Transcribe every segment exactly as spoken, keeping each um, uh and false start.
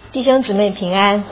弟兄姊妹平安。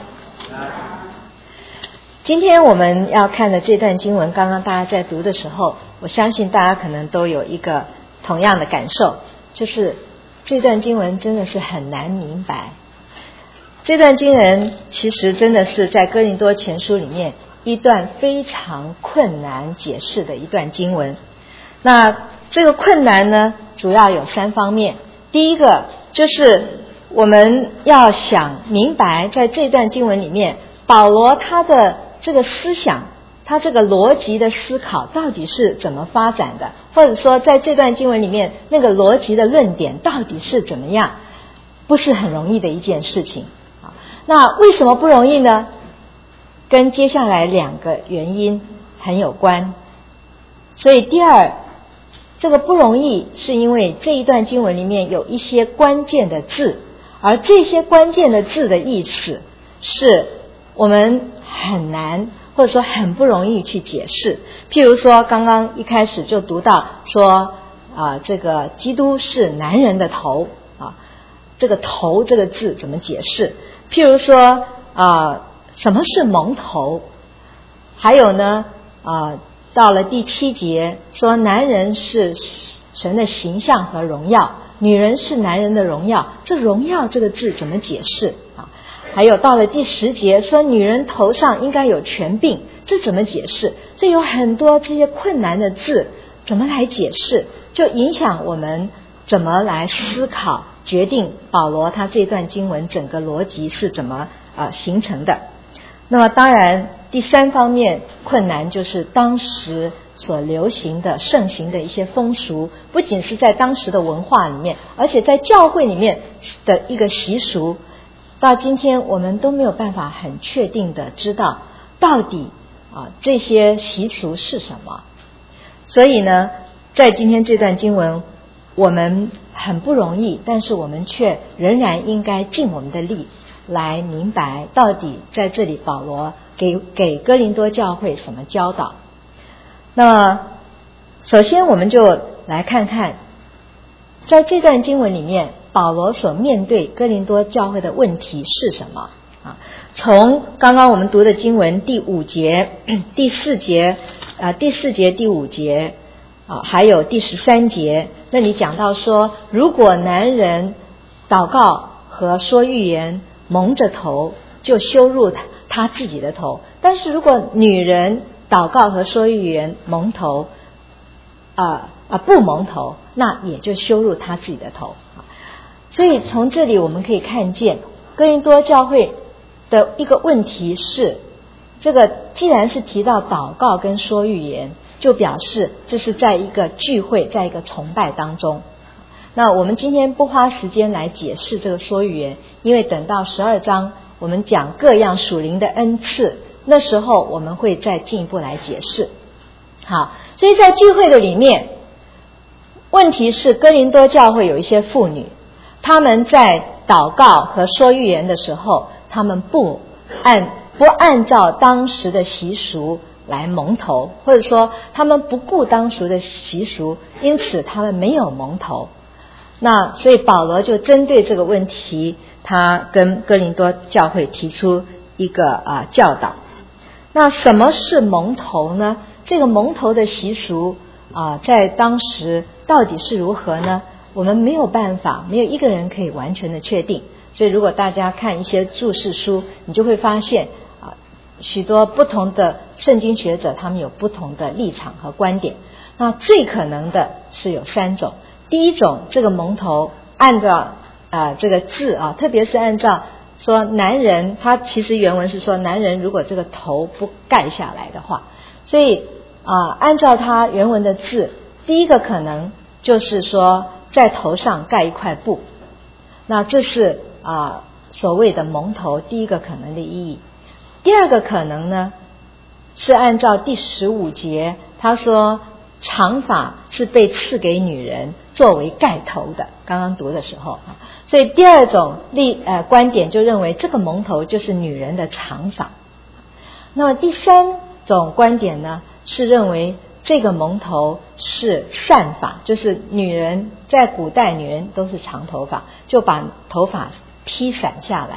今天我们要看的这段经文，刚刚大家在读的时候，我相信大家可能都有一个同样的感受，就是这段经文真的是很难明白。这段经文其实真的是在哥林多前书里面一段非常困难解释的一段经文。那这个困难呢，主要有三方面。第一个就是我们要想明白，在这段经文里面，保罗他的这个思想，他这个逻辑的思考到底是怎么发展的，或者说在这段经文里面那个逻辑的论点到底是怎么样，不是很容易的一件事情。那为什么不容易呢？跟接下来两个原因很有关。所以第二，这个不容易是因为这一段经文里面有一些关键的字，而这些关键的字的意思是我们很难或者说很不容易去解释。譬如说刚刚一开始就读到说啊，这个基督是男人的头啊，这个头这个字怎么解释？譬如说啊，什么是蒙头？还有呢啊，到了第七节说男人是神的形象和荣耀，女人是男人的荣耀，这荣耀这个字怎么解释啊？还有到了第十节说女人头上应该有权柄，这怎么解释？这有很多这些困难的字怎么来解释，就影响我们怎么来思考，决定保罗他这段经文整个逻辑是怎么呃形成的。那么当然第三方面困难就是当时所流行的盛行的一些风俗，不仅是在当时的文化里面，而且在教会里面的一个习俗，到今天我们都没有办法很确定的知道到底啊这些习俗是什么。所以呢，在今天这段经文我们很不容易，但是我们却仍然应该尽我们的力来明白到底在这里保罗给给哥林多教会什么教导。那么首先我们就来看看在这段经文里面保罗所面对哥林多教会的问题是什么啊？从刚刚我们读的经文第五节、第四节啊、第四节、第五节啊，还有第十三节，那里讲到说，如果男人祷告和说预言蒙着头，就羞辱他他自己的头；但是如果女人祷告和说预言蒙头啊啊不蒙头，那也就羞辱他自己的头。所以从这里我们可以看见哥林多教会的一个问题是，这个既然是提到祷告跟说预言，就表示这是在一个聚会，在一个崇拜当中。那我们今天不花时间来解释这个说预言，因为等到十二章我们讲各样属灵的恩赐，那时候我们会再进一步来解释。好，所以在聚会的里面，问题是哥林多教会有一些妇女，他们在祷告和说预言的时候，他们不按不按照当时的习俗来蒙头，或者说他们不顾当时的习俗，因此他们没有蒙头。那所以保罗就针对这个问题，他跟哥林多教会提出一个啊教导。那什么是蒙头呢？这个蒙头的习俗啊，在当时到底是如何呢？我们没有办法，没有一个人可以完全的确定。所以如果大家看一些注释书，你就会发现啊，许多不同的圣经学者他们有不同的立场和观点。那最可能的是有三种。第一种，这个蒙头按照啊、呃、这个字啊，特别是按照说男人，他其实原文是说男人如果这个头不盖下来的话，所以啊、呃、按照他原文的字，第一个可能就是说在头上盖一块布，那这是啊、呃、所谓的蒙头第一个可能的意义。第二个可能呢，是按照第十五节，他说长发是被赐给女人作为盖头的，刚刚读的时候，所以第二种立呃观点就认为这个蒙头就是女人的长发。那么第三种观点呢，是认为这个蒙头是散发，就是女人在古代女人都是长头发，就把头发披散下来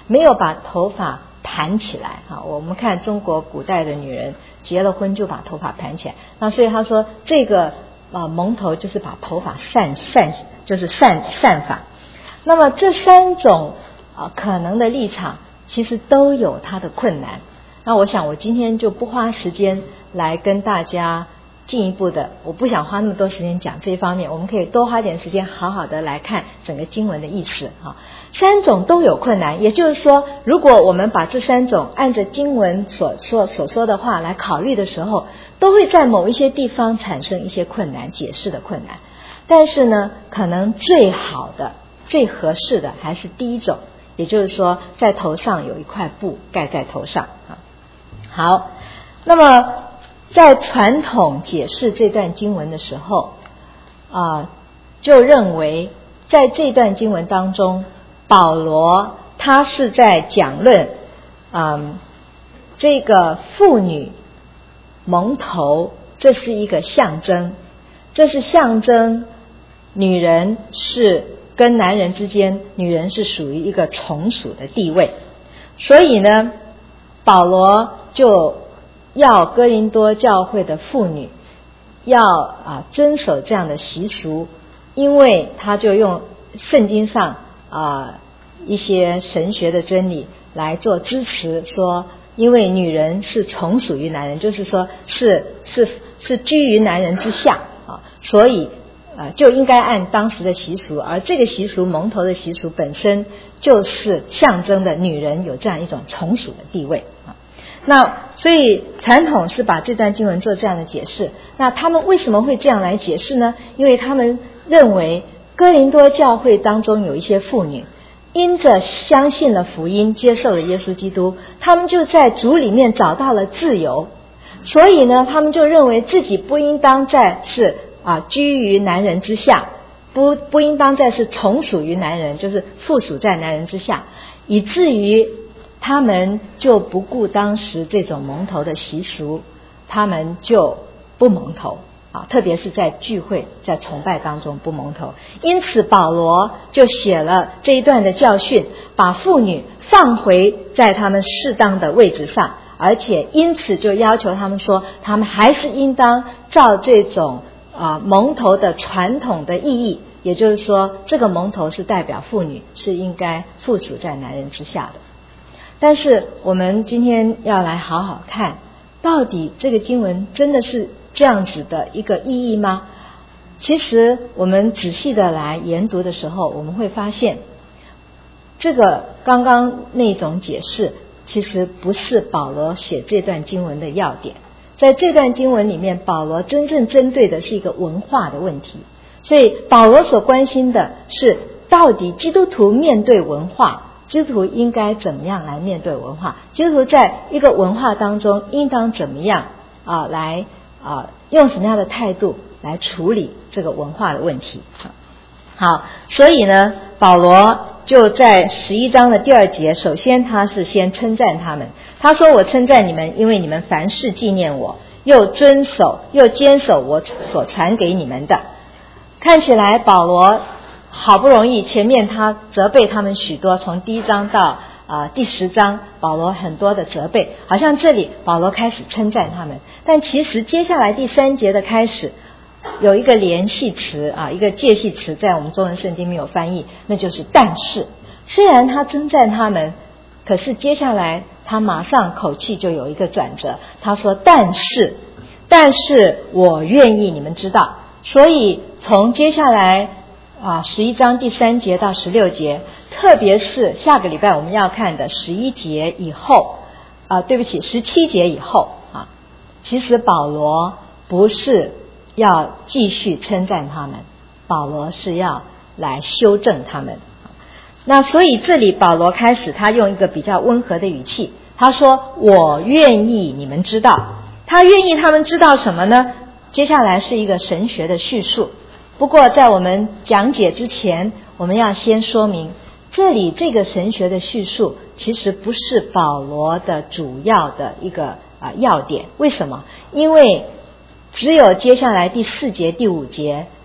没有把头发盘起来啊。我们看中国古代的女人结了婚就把头发盘起来，那所以他说这个啊蒙头就是把头发散散就是散散发。那么这三种啊可能的立场其实都有它的困难。那我想我今天就不花时间来跟大家进一步的，我不想花那么多时间讲这一方面，我们可以多花点时间好好的来看整个经文的意思哈。三种都有困难，也就是说如果我们把这三种按着经文所说所说的话来考虑的时候，都会在某一些地方产生一些困难，解释的困难。但是呢，可能最好的最合适的还是第一种，也就是说在头上有一块布盖在头上啊。好，那么在传统解释这段经文的时候啊，就认为在这段经文当中，保罗他是在讲论嗯这个妇女蒙头，这是一个象征，这是象征女人是跟男人之间，女人是属于一个从属的地位。所以呢，保罗就要哥林多教会的妇女要啊遵守这样的习俗，因为他就用圣经上啊一些神学的真理来做支持，说因为女人是从属于男人，就是说是是是居于男人之下啊，所以呃就应该按当时的习俗，而这个习俗蒙头的习俗本身就是象征的女人有这样一种从属的地位啊。那所以传统是把这段经文做这样的解释。那他们为什么会这样来解释呢？因为他们认为哥林多教会当中有一些妇女因着相信了福音，接受了耶稣基督，他们就在主里面找到了自由，所以呢他们就认为自己不应当再是啊居于男人之下，不不应当再是从属于男人，就是附属在男人之下，以至于他们就不顾当时这种蒙头的习俗，他们就不蒙头啊，特别是在聚会在崇拜当中不蒙头。因此保罗就写了这一段的教训，把妇女放回在他们适当的位置上，而且因此就要求他们说，他们还是应当照这种啊蒙头的传统的意义，也就是说这个蒙头是代表妇女是应该附属在男人之下的。但是我们今天要来好好看，到底这个经文真的是这样子的一个意义吗？其实我们仔细的来研读的时候，我们会发现这个刚刚那种解释其实不是保罗写这段经文的要点。在这段经文里面，保罗真正针对的是一个文化的问题，所以保罗所关心的是到底基督徒面对文化，基督徒应该怎么样来面对文化，基督徒在一个文化当中应当怎么样啊来啊用什么样的态度来处理这个文化的问题。好，所以呢保罗就在十一章的第二节，首先他是先称赞他们，他说我称赞你们，因为你们凡事纪念我，又遵守又坚守我所传给你们的。看起来保罗好不容易，前面他责备他们许多，从第一章到啊、呃、第十章，保罗很多的责备，好像这里保罗开始称赞他们，但其实接下来第三节的开始有一个连系词啊，一个介系词，在我们中文圣经没有翻译，那就是但是。虽然他称赞他们，可是接下来他马上口气就有一个转折，他说但是但是我愿意你们知道。所以从接下来啊，十一章第三节到十六节，特别是下个礼拜我们要看的十一节以后啊，对不起，十七节以后啊，其实保罗不是要继续称赞他们，保罗是要来修正他们。那所以这里保罗开始他用一个比较温和的语气，他说我愿意你们知道。他愿意他们知道什么呢？接下来是一个神学的叙述。不过在我们讲解之前，我们要先说明，这里这个神学的叙述其实不是保罗的主要的一个啊要点。为什么？因为只有接下来第四节第五节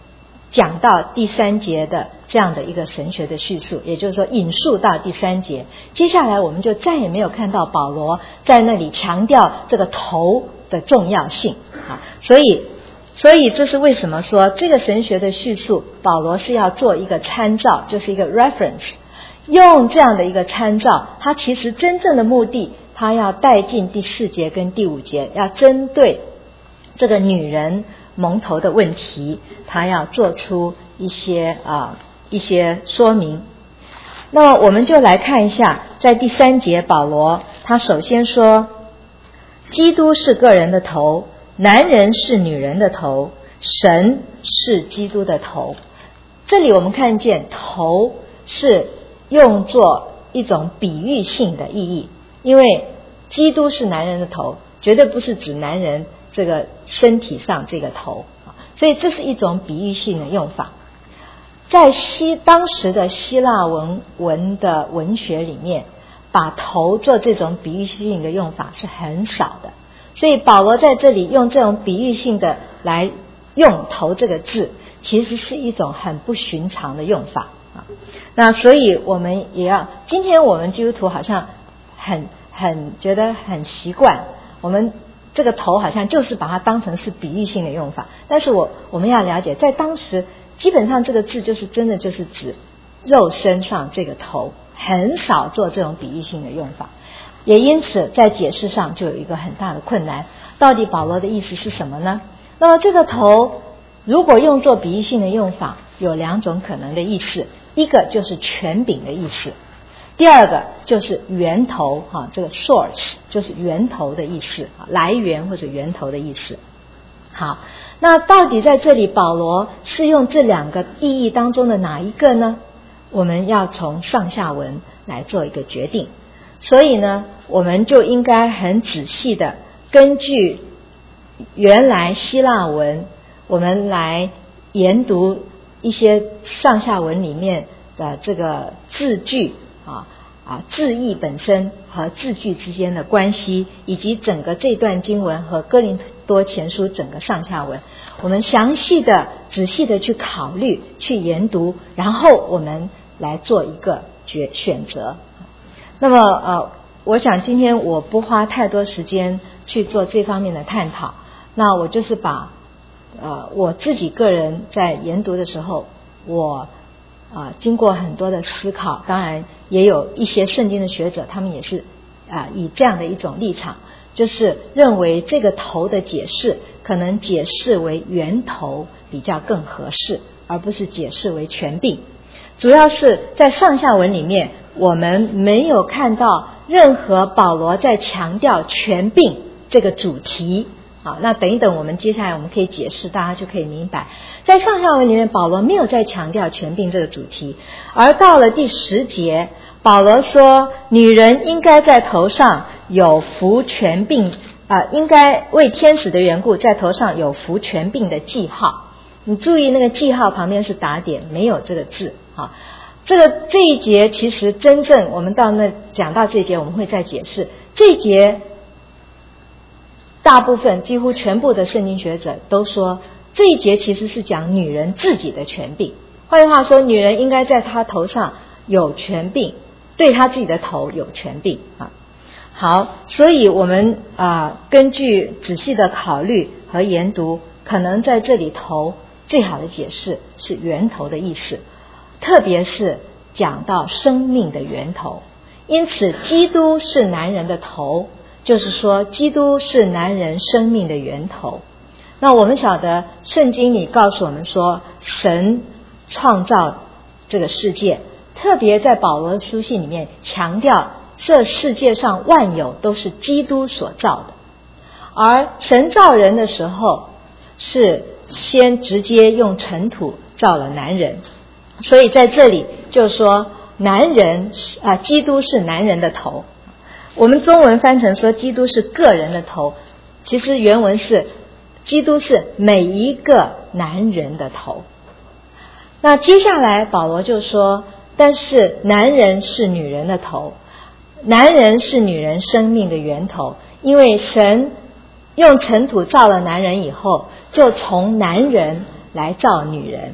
讲到第三节的这样的一个神学的叙述，也就是说引述到第三节，接下来我们就再也没有看到保罗在那里强调这个头的重要性啊，所以所以这是为什么说这个神学的叙述保罗是要做一个参照，就是一个 reference， 用这样的一个参照，他其实真正的目的他要带进第四节跟第五节，要针对这个女人蒙头的问题，他要做出一些啊、呃、一些说明。那么我们就来看一下，在第三节保罗他首先说，基督是个人的头，男人是女人的头，神是基督的头。这里我们看见头是用作一种比喻性的意义，因为基督是男人的头，绝对不是指男人这个身体上这个头，所以这是一种比喻性的用法。在希当时的希腊文文的文学里面，把头做这种比喻性的用法是很少的，所以保罗在这里用这种比喻性的来用头这个字，其实是一种很不寻常的用法啊。那所以我们也要，今天我们基督徒好像很很觉得很习惯，我们这个头好像就是把它当成是比喻性的用法，但是我我们要了解，在当时基本上这个字就是真的就是指肉身上这个头，很少做这种比喻性的用法，也因此在解释上就有一个很大的困难，到底保罗的意思是什么呢？那么这个头如果用作比喻性的用法，有两种可能的意思，一个就是权柄的意思，第二个就是源头哈，这个 source 就是源头的意思，来源或者源头的意思。好，那到底在这里保罗是用这两个意义当中的哪一个呢？我们要从上下文来做一个决定，所以呢我们就应该很仔细的根据原来希腊文，我们来研读一些上下文里面的这个字句啊啊字义本身和字句之间的关系，以及整个这段经文和哥林多前书整个上下文，我们详细的仔细的去考虑去研读，然后我们来做一个决选择。那么呃我想今天我不花太多时间去做这方面的探讨，那我就是把呃我自己个人在研读的时候，我啊、呃、经过很多的思考，当然也有一些圣经的学者，他们也是啊、呃、以这样的一种立场，就是认为这个头的解释可能解释为源头比较更合适，而不是解释为权柄。主要是在上下文里面，我们没有看到任何保罗在强调权柄这个主题。好，那等一等我们接下来我们可以解释，大家就可以明白，在上下文里面保罗没有在强调权柄这个主题，而到了第十节，保罗说女人应该在头上有服权柄、呃、应该为天使的缘故在头上有服权柄的记号。你注意那个记号旁边是打点，没有这个字。好，这个这一节其实真正我们到那讲到这一节我们会再解释，这一节大部分几乎全部的圣经学者都说这一节其实是讲女人自己的权柄，换句话说，女人应该在她头上有权柄，对她自己的头有权柄啊。好，所以我们啊、呃、根据仔细的考虑和研读，可能在这里头最好的解释是源头的意思，特别是讲到生命的源头，因此基督是男人的头，就是说基督是男人生命的源头。那我们晓得圣经里告诉我们说，神创造这个世界，特别在保罗的书信里面强调这世界上万有都是基督所造的，而神造人的时候是先直接用尘土造了男人，所以在这里就说男人啊，基督是男人的头。我们中文翻成说基督是个人的头，其实原文是基督是每一个男人的头。那接下来保罗就说，但是男人是女人的头，男人是女人生命的源头，因为神用尘土造了男人以后，就从男人来造女人，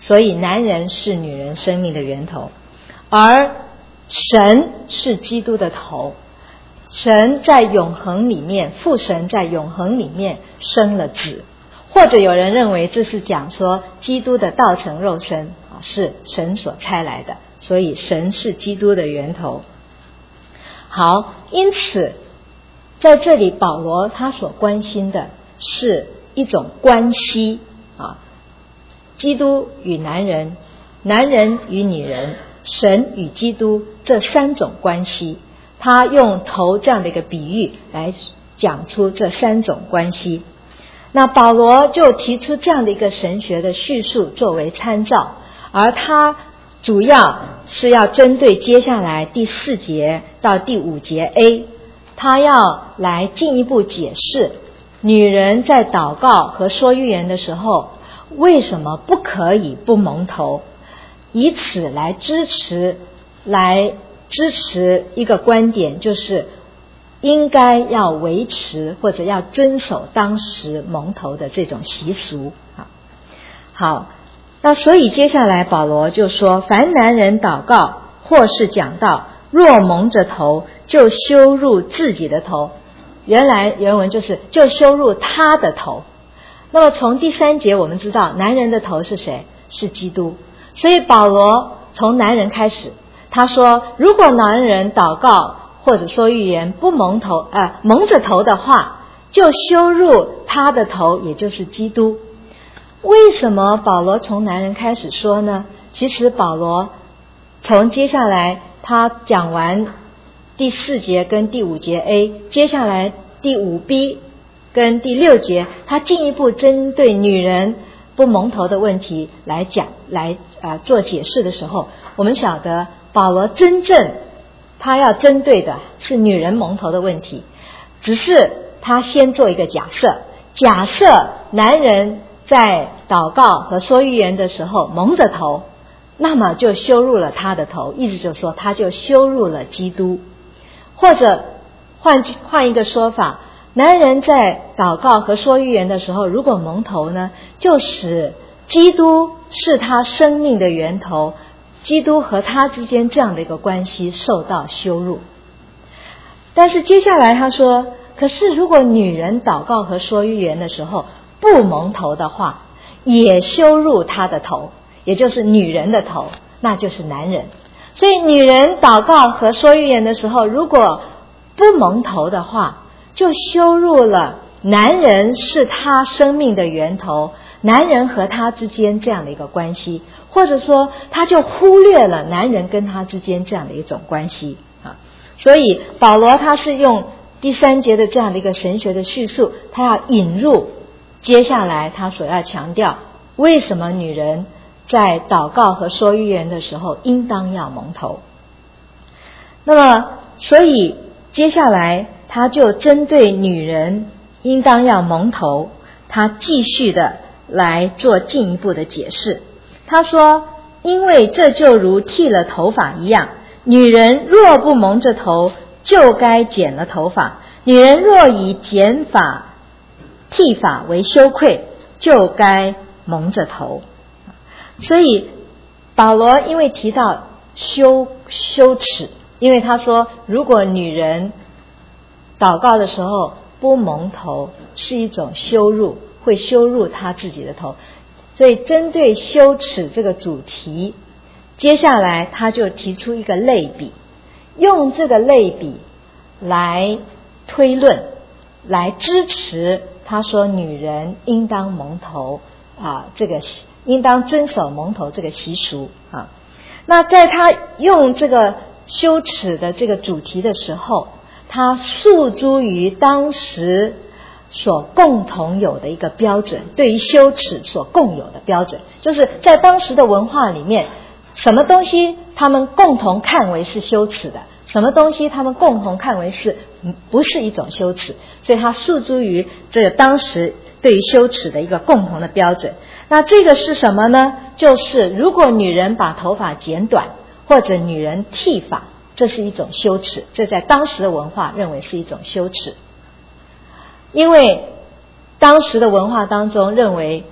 所以男人是女人生命的源头，而神是基督的头。神在永恒里面，父神在永恒里面生了子，或者有人认为这是讲说基督的道成肉身是神所差来的，所以神是基督的源头。好，因此在这里保罗他所关心的是一种关系啊，基督与男人，男人与女人，神与基督这三种关系，他用头这样的一个比喻来讲出这三种关系。那保罗就提出这样的一个神学的叙述作为参照，而他主要是要针对接下来第四节到第五节 A， 他要来进一步解释女人在祷告和说预言的时候为什么不可以不蒙头，以此来支持来支持一个观点，就是应该要维持或者要遵守当时蒙头的这种习俗。好，那所以接下来保罗就说，凡男人祷告或是讲道，若蒙着头，就羞辱自己的头。原来原文就是就羞辱他的头。那么从第三节我们知道男人的头是谁？是基督。所以保罗从男人开始，他说如果男人祷告或者说预言不蒙头呃蒙着头的话，就羞辱他的头，也就是基督。为什么保罗从男人开始说呢？其实保罗从接下来他讲完第四节跟第五节 A， 接下来第五 B 跟第六节，他进一步针对女人不蒙头的问题来讲来、呃、做解释的时候，我们晓得保罗真正他要针对的是女人蒙头的问题，只是他先做一个假设，假设男人在祷告和说预言的时候蒙着头，那么就羞辱了他的头，意思就是说他就羞辱了基督。或者换换一个说法，男人在祷告和说预言的时候如果蒙头呢，就使基督是他生命的源头，基督和他之间这样的一个关系受到羞辱。但是接下来他说，可是如果女人祷告和说预言的时候不蒙头的话，也羞辱他的头，也就是女人的头，那就是男人。所以女人祷告和说预言的时候如果不蒙头的话，就羞辱了男人是他生命的源头，男人和他之间这样的一个关系，或者说他就忽略了男人跟他之间这样的一种关系啊。所以保罗他是用第三节的这样的一个神学的叙述，他要引入接下来他所要强调为什么女人在祷告和说预言的时候应当要蒙头。那么所以接下来他就针对女人应当要蒙头，他继续的来做进一步的解释。他说，因为这就如剃了头发一样，女人若不蒙着头，就该剪了头发；女人若以剪发剃发为羞愧，就该蒙着头。所以保罗因为提到羞羞耻，因为他说如果女人祷告的时候不蒙头是一种羞辱，会羞辱她自己的头，所以针对羞耻这个主题，接下来他就提出一个类比，用这个类比来推论，来支持他说女人应当蒙头啊，这个应当遵守蒙头这个习俗啊。那在他用这个羞耻的这个主题的时候，他诉诸于当时所共同有的一个标准，对于羞耻所共有的标准，就是在当时的文化里面，什么东西他们共同看为是羞耻的，什么东西他们共同看为是不是一种羞耻，所以他诉诸于这个当时对于羞耻的一个共同的标准。那这个是什么呢？就是如果女人把头发剪短，或者女人剃发，这是一种羞耻，这在当时的文化认为是一种羞耻。因为当时的文化当中认为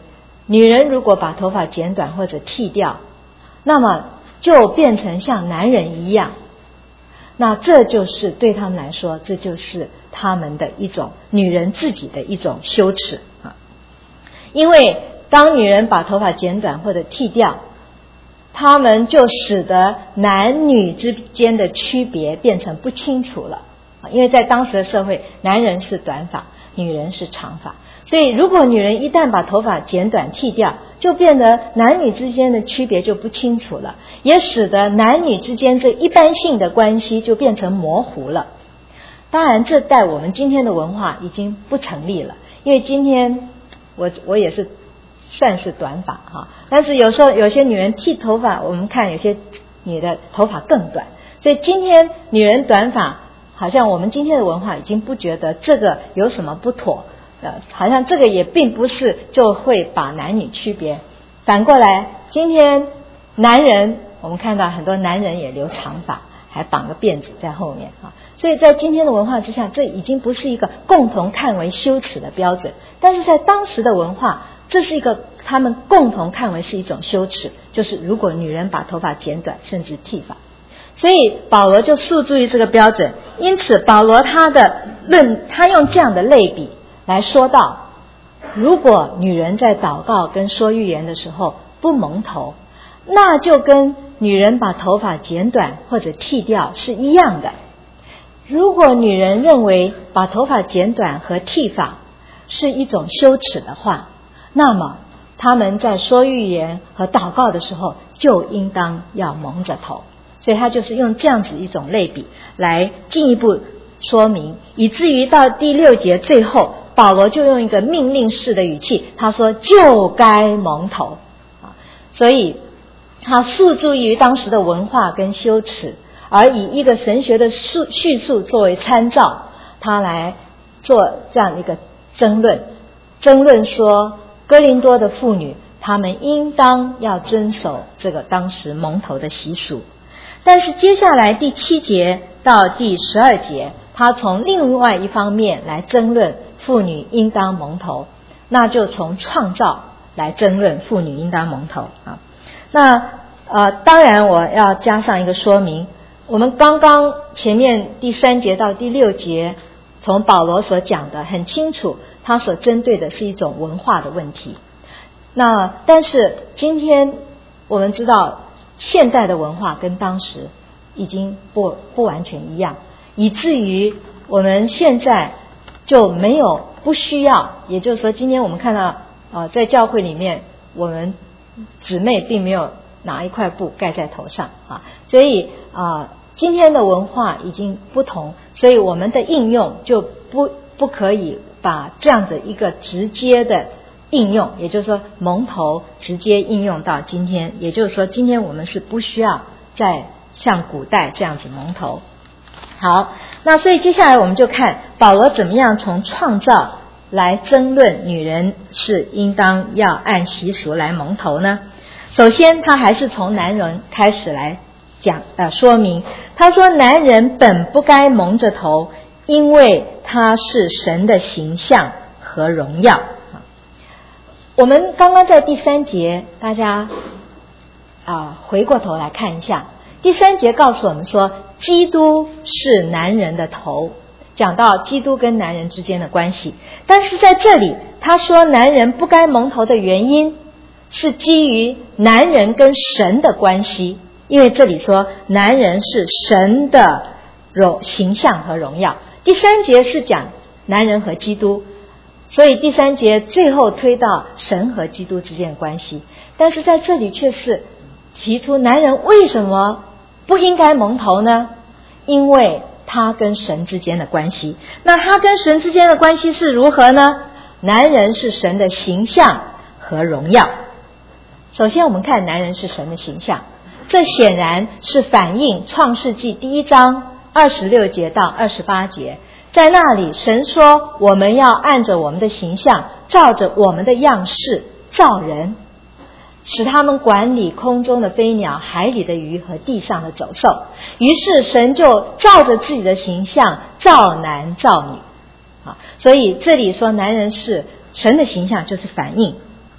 女人如果把头发剪短或者剃掉，那么就变成像男人一样，那这就是对他们来说，这就是他们的一种女人自己的一种羞耻啊。因为当女人把头发剪短或者剃掉，他们就使得男女之间的区别变成不清楚了。因为在当时的社会，男人是短发，女人是长发，所以如果女人一旦把头发剪短剃掉，就变得男女之间的区别就不清楚了，也使得男女之间这一般性的关系就变成模糊了。当然这在我们今天的文化已经不成立了，因为今天我我也是算是短发哈，但是有时候有些女人剃头发，我们看有些女的头发更短，所以今天女人短发好像我们今天的文化已经不觉得这个有什么不妥，呃，好像这个也并不是就会把男女区别。反过来，今天男人我们看到很多男人也留长发，还绑个辫子在后面啊，所以在今天的文化之下，这已经不是一个共同看为羞耻的标准，但是在当时的文化，这是一个他们共同看为是一种羞耻，就是如果女人把头发剪短甚至剃发。所以保罗就诉诸于这个标准，因此保罗他的论，他用这样的类比来说到，如果女人在祷告跟说预言的时候不蒙头，那就跟女人把头发剪短或者剃掉是一样的。如果女人认为把头发剪短和剃发是一种羞耻的话，那么他们在说预言和祷告的时候就应当要蒙着头。所以他就是用这样子一种类比来进一步说明，以至于到第六节最后，保罗就用一个命令式的语气，他说就该蒙头啊。所以他诉诸于当时的文化跟羞耻，而以一个神学的叙述作为参照，他来做这样一个争论，争论说哥林多的妇女她们应当要遵守这个当时蒙头的习俗。但是接下来第七节到第十二节，他从另外一方面来争论妇女应当蒙头，那就从创造来争论妇女应当蒙头啊。那呃，当然我要加上一个说明，我们刚刚前面第三节到第六节，从保罗所讲的很清楚，他所针对的是一种文化的问题。那但是今天我们知道，现代的文化跟当时已经不不完全一样，以至于我们现在就没有不需要，也就是说今天我们看到呃在教会里面，我们姊妹并没有拿一块布盖在头上啊，所以啊、呃、今天的文化已经不同，所以我们的应用就不不可以把这样的一个直接的应用，也就是说蒙头直接应用到今天，也就是说今天我们是不需要再像古代这样子蒙头。好，那所以接下来我们就看保罗怎么样从创造来争论女人是应当要按习俗来蒙头呢？首先他还是从男人开始来讲呃说明，他说男人本不该蒙着头，因为他是神的形象和荣耀。我们刚刚在第三节，大家啊回过头来看一下，第三节告诉我们说，基督是男人的头，讲到基督跟男人之间的关系。但是在这里他说男人不该蒙头的原因是基于男人跟神的关系，因为这里说男人是神的荣形象和荣耀。第三节是讲男人和基督，所以第三节最后推到神和基督之间的关系，但是在这里却是提出男人为什么不应该蒙头呢？因为他跟神之间的关系。那他跟神之间的关系是如何呢？男人是神的形象和荣耀。首先我们看男人是神的形象，这显然是反映创世纪第一章二十六节到二十八节，在那里神说我们要按着我们的形象，照着我们的样式造人，使他们管理空中的飞鸟、海里的鱼和地上的走兽。于是神就照着自己的形象造男造女啊，所以这里说男人是神的形象，就是反映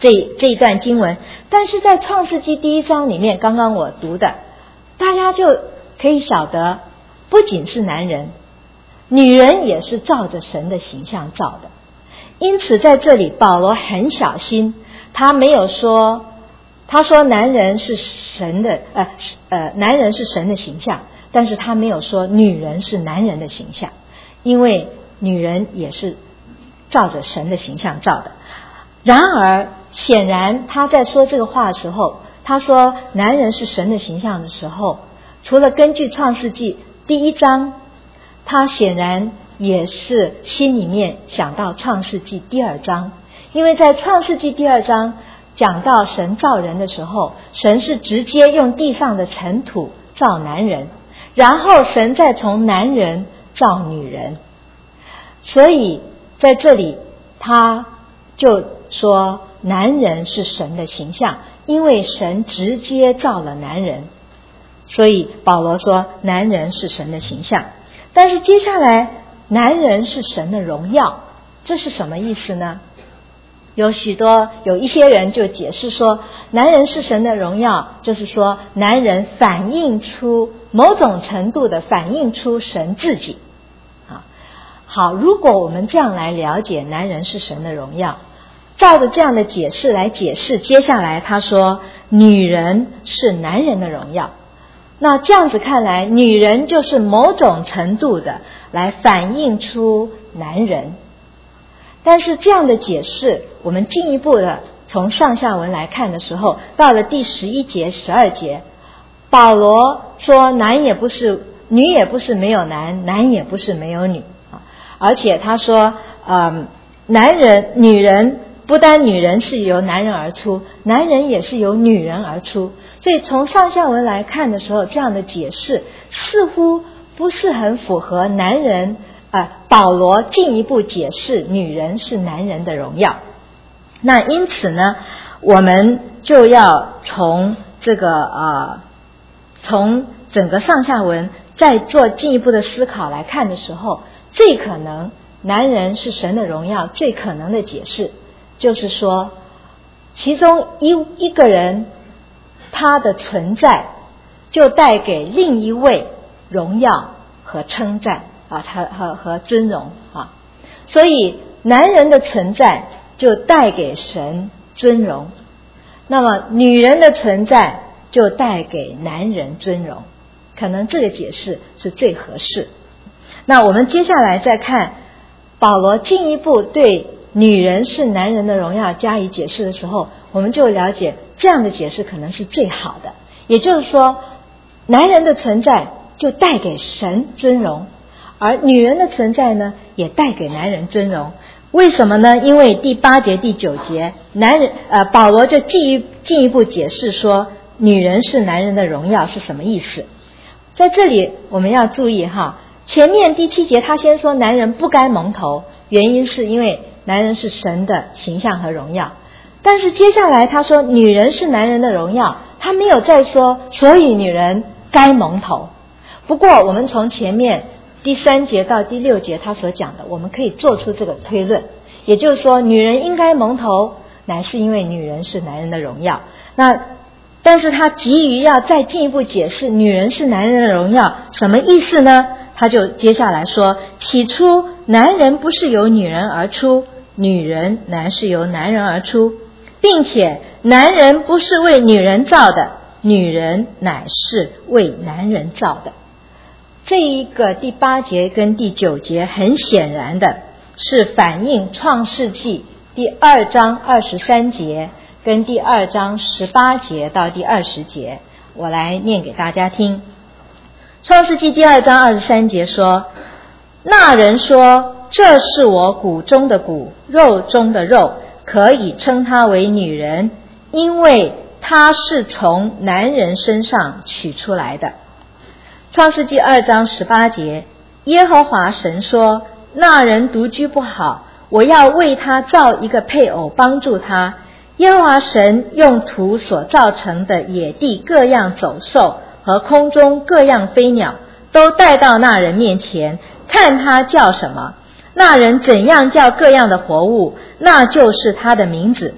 这这一段经文。但是在创世纪第一章里面，刚刚我读的，大家就可以晓得，不仅是男人，女人也是照着神的形象造的。因此在这里保罗很小心，他没有说，他说男人是神的呃呃男人是神的形象，但是他没有说女人是男人的形象，因为女人也是照着神的形象造的。然而显然他在说这个话的时候，他说男人是神的形象的时候，除了根据创世纪第一章，他显然也是心里面想到创世纪第二章。因为在创世纪第二章讲到神造人的时候，神是直接用地上的尘土造男人，然后神再从男人造女人。所以在这里他就说男人是神的形象，因为神直接造了男人，所以保罗说男人是神的形象。但是接下来男人是神的荣耀，这是什么意思呢？有许多有一些人就解释说，男人是神的荣耀，就是说男人反映出某种程度的反映出神自己啊。好，如果我们这样来了解男人是神的荣耀，照着这样的解释来解释，接下来他说女人是男人的荣耀，那这样子看来，女人就是某种程度的来反映出男人。但是这样的解释，我们进一步的从上下文来看的时候，到了第十一节、十二节，保罗说男也不是，女也不是没有男，男也不是没有女啊。而且他说，呃，男人、女人，不单女人是由男人而出，男人也是由女人而出。所以从上下文来看的时候，这样的解释似乎不是很符合男人呃，保罗进一步解释女人是男人的荣耀。那因此呢，我们就要从这个呃，从整个上下文再做进一步的思考来看的时候，最可能男人是神的荣耀最可能的解释，就是说其中一一个人他的存在就带给另一位荣耀和称赞啊，和和和尊荣啊，所以男人的存在就带给神尊荣，那么女人的存在就带给男人尊荣，可能这个解释是最合适。那我们接下来再看保罗进一步对女人是男人的荣耀加以解释的时候，我们就了解这样的解释可能是最好的。也就是说，男人的存在就带给神尊荣，而女人的存在呢，也带给男人尊荣。为什么呢？因为第八节、第九节，男人呃，保罗就进一进一步解释说，女人是男人的荣耀是什么意思。在这里我们要注意哈，前面第七节他先说男人不该蒙头，原因是因为男人是神的形象和荣耀。但是接下来他说女人是男人的荣耀，他没有再说所以女人该蒙头。不过我们从前面第三节到第六节他所讲的，我们可以做出这个推论，也就是说女人应该蒙头，乃是因为女人是男人的荣耀。那但是他急于要再进一步解释女人是男人的荣耀什么意思呢？他就接下来说，起初男人不是由女人而出，女人乃是由男人而出，并且男人不是为女人造的，女人乃是为男人造的。这一个第八节跟第九节很显然的是反映创世纪第二章二十三节跟第二章十八节到第二十节，我来念给大家听。创世纪第二章二十三节说，那人说，这是我骨中的骨，肉中的肉，可以称她为女人，因为她是从男人身上取出来的。创世纪二章十八节，耶和华神说，那人独居不好，我要为他造一个配偶帮助他。耶和华神用土所造成的野地各样走兽和空中各样飞鸟都带到那人面前，看他叫什么，那人怎样叫各样的活物，那就是他的名字。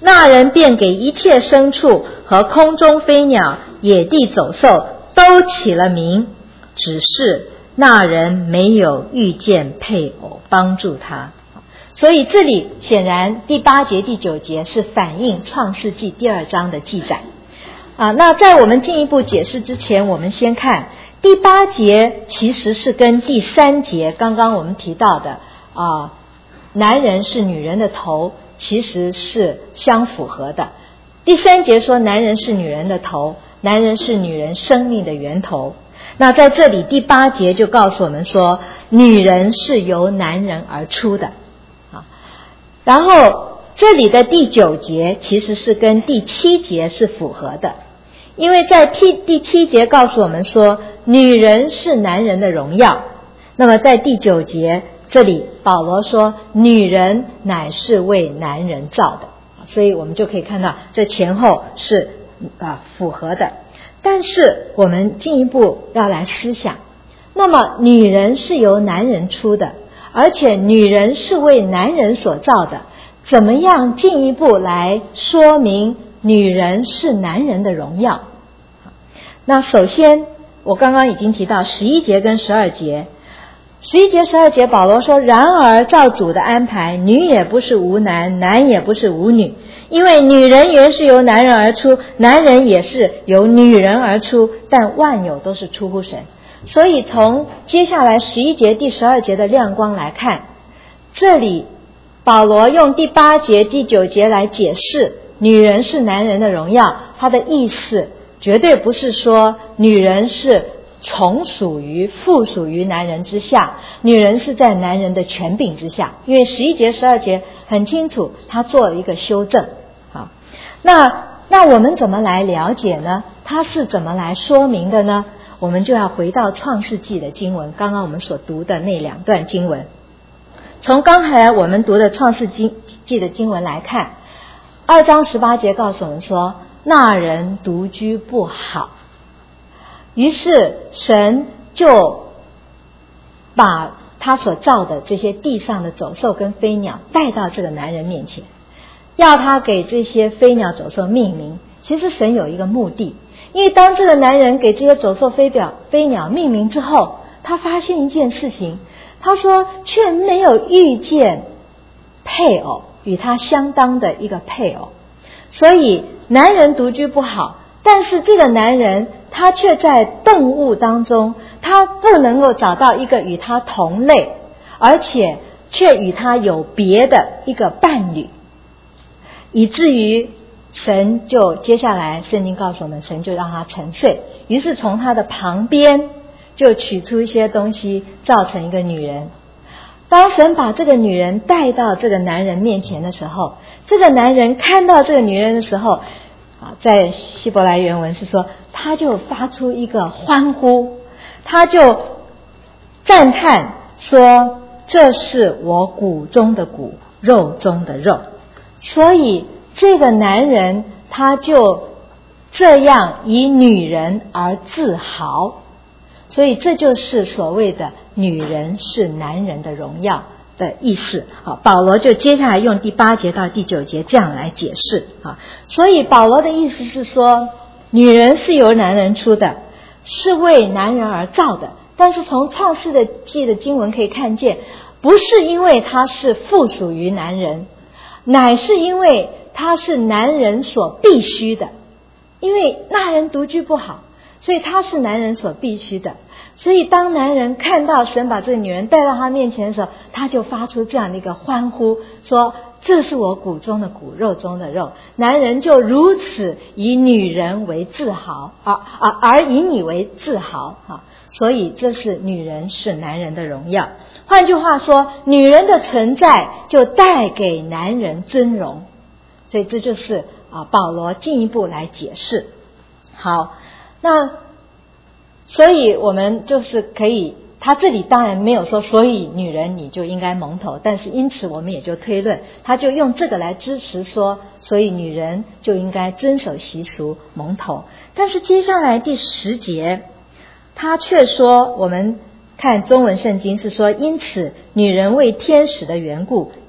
那人便给一切牲畜和空中飞鸟、野地走兽都起了名，只是那人没有遇见配偶帮助他。所以这里显然第八节第九节是反映创世纪第二章的记载啊。那在我们进一步解释之前，我们先看第八节其实是跟第三节刚刚我们提到的啊，男人是女人的头，其实是相符合的。第三节说男人是女人的头，男人是女人生命的源头。那在这里第八节就告诉我们说，女人是由男人而出的。然后这里的第九节其实是跟第七节是符合的，因为在第第七节告诉我们说女人是男人的荣耀，那么在第九节这里保罗说女人乃是为男人造的，所以我们就可以看到这前后是啊符合的。但是我们进一步要来思想，那么女人是由男人出的，而且女人是为男人所造的，怎么样进一步来说明女人是男人的荣耀？那首先我刚刚已经提到十一节跟十二节，十一节十二节保罗说，然而照主的安排，女也不是无男，男也不是无女，因为女人原是由男人而出，男人也是由女人而出，但万有都是出乎神。所以从接下来十一节第十二节的亮光来看，这里保罗用第八节第九节来解释女人是男人的荣耀，他的意思绝对不是说女人是从属于附属于男人之下，女人是在男人的权柄之下，因为十一节十二节很清楚他做了一个修正。好，那那我们怎么来了解呢？他是怎么来说明的呢？我们就要回到创世纪的经文，刚刚我们所读的那两段经文。从刚才我们读的创世纪的经文来看，二章十八节告诉我们说，那人独居不好，于是神就把他所造的这些地上的走兽跟飞鸟带到这个男人面前，要他给这些飞鸟走兽命名。其实神有一个目的，因为当这个男人给这些走兽飞鸟飞鸟命名之后，他发现一件事情，他说却没有遇见配偶与他相当的一个配偶，所以男人独居不好，但是这个男人他却在动物当中，他不能够找到一个与他同类，而且却与他有别的一个伴侣，以至于神就接下来圣经告诉我们，神就让他沉睡，于是从他的旁边就取出一些东西造成一个女人。当神把这个女人带到这个男人面前的时候，这个男人看到这个女人的时候啊，在希伯来原文是说他就发出一个欢呼，他就赞叹说，这是我骨中的骨，肉中的肉。所以这个男人他就这样以女人而自豪，所以这就是所谓的女人是男人的荣耀的意思。好，保罗就接下来用第八节到第九节这样来解释。好，所以保罗的意思是说，女人是由男人出的，是为男人而造的，但是从创世的纪的经文可以看见，不是因为她是附属于男人，乃是因为她是男人所必须的，因为那人独居不好，所以他是男人所必须的。所以当男人看到神把这个女人带到他面前的时候，他就发出这样的一个欢呼，说这是我骨中的骨，肉中的肉。男人就如此以女人为自豪，而而而以你为自豪哈。所以这是女人是男人的荣耀。换句话说，女人的存在就带给男人尊荣。所以这就是啊保罗进一步来解释。好，那所以我们就是可以，他这里当然没有说所以女人你就应该蒙头，但是因此我们也就推论，他就用这个来支持说，所以女人就应该遵守习俗蒙头。但是接下来第十节他却说，我们看中文圣经是说，因此女人为天使的缘故